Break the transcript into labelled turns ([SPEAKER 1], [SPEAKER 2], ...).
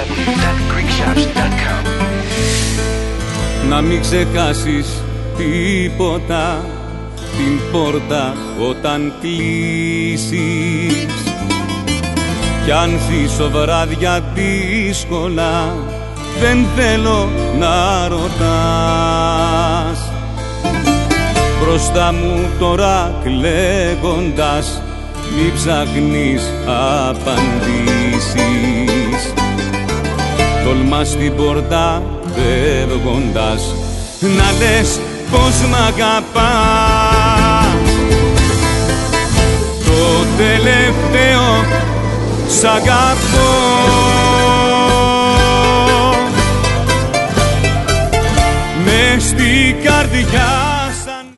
[SPEAKER 1] www.greekshops.com.
[SPEAKER 2] Να μην ξεχάσεις τίποτα, την πόρτα όταν κλείσεις. Κι αν ζήσω βράδια δύσκολα, δεν θέλω να ρωτάς. Μπροστά μου τώρα κλαίγοντας, μη ψάχνεις απαντήσεις. Τολμάς την πόρτα φεύγοντας να λες πως μ' αγαπάς. Το τελευταίο σ' αγαπώ. Μες στην καρδιά